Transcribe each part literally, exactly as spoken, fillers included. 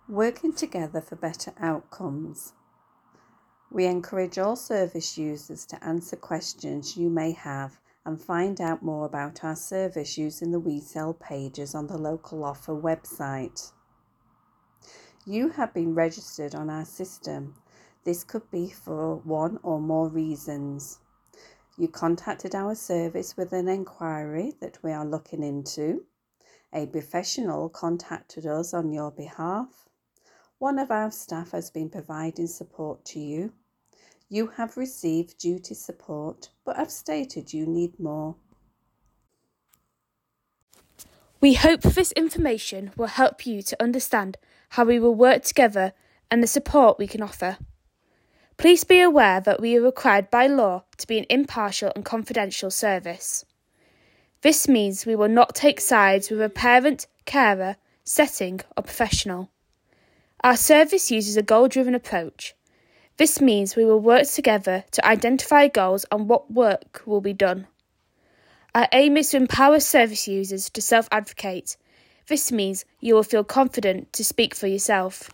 Working together for better outcomes. We encourage all service users to answer questions you may have and find out more about our service using the We Sell pages on the Local Offer website. You have been registered on our system. This could be for one or more reasons. You contacted our service with an enquiry that we are looking into. A professional contacted us on your behalf. One of our staff has been providing support to you. You have received duty support but have stated you need more. We hope this information will help you to understand how we will work together and the support we can offer. Please be aware that we are required by law to be an impartial and confidential service. This means we will not take sides with a parent, carer, setting or professional. Our service uses a goal-driven approach. This means we will work together to identify goals and what work will be done. Our aim is to empower service users to self-advocate. This means you will feel confident to speak for yourself.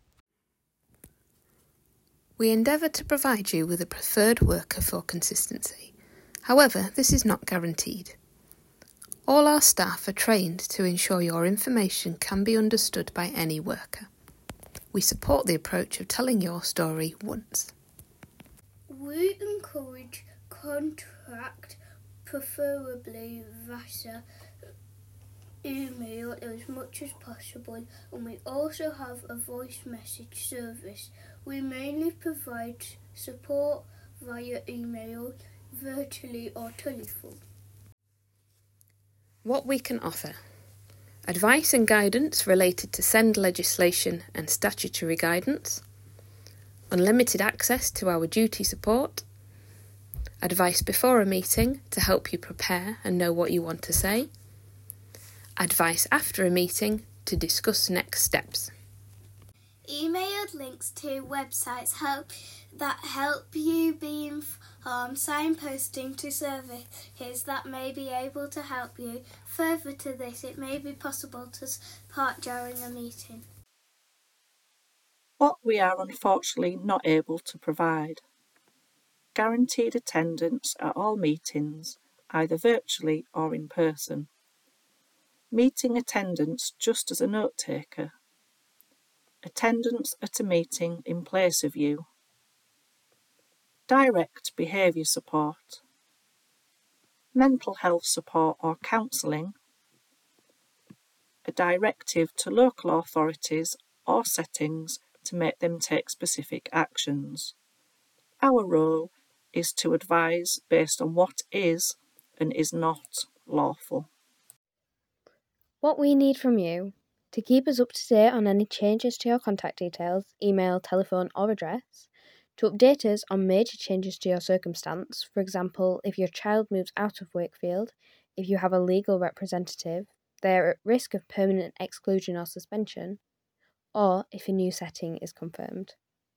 We endeavour to provide you with a preferred worker for consistency. However, this is not guaranteed. All our staff are trained to ensure your information can be understood by any worker. We support the approach of telling your story once. We encourage contact, preferably via email as much as possible, and we also have a voice message service. We mainly provide support via email, virtually or telephone. What we can offer: advice and guidance related to SEND legislation and statutory guidance, unlimited access to our duty support, advice before a meeting to help you prepare and know what you want to say, advice after a meeting to discuss next steps. Emailed links to websites help that help you be informed, signposting to services that may be able to help you. Further to this, it may be possible to support during a meeting. What we are unfortunately not able to provide: guaranteed attendance at all meetings, either virtually or in person. Meeting attendance just as a note taker. Attendance at a meeting in place of you. Direct behaviour support. Mental health support or counselling. A directive to local authorities or settings to make them take specific actions. Our role is to advise based on what is and is not lawful. What we need from you: to keep us up to date on any changes to your contact details, email, telephone or address, to update us on major changes to your circumstance, for example, if your child moves out of Wakefield, if you have a legal representative, they are at risk of permanent exclusion or suspension, or if a new setting is confirmed.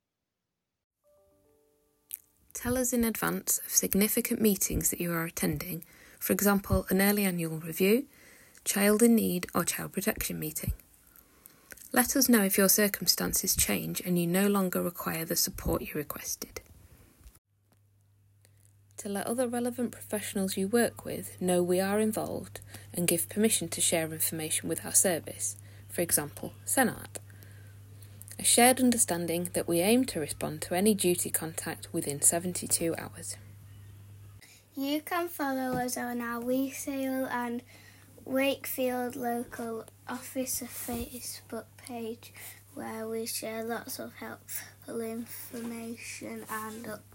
Tell us in advance of significant meetings that you are attending, for example, an early annual review, child in need or child protection meeting. Let us know if your circumstances change and you no longer require the support you requested. To let other relevant professionals you work with know we are involved and give permission to share information with our service, for example, Senart. A shared understanding that we aim to respond to any duty contact within seventy-two hours. You can follow us on our We Sale and Wakefield Local Officer Facebook page, where we share lots of helpful information and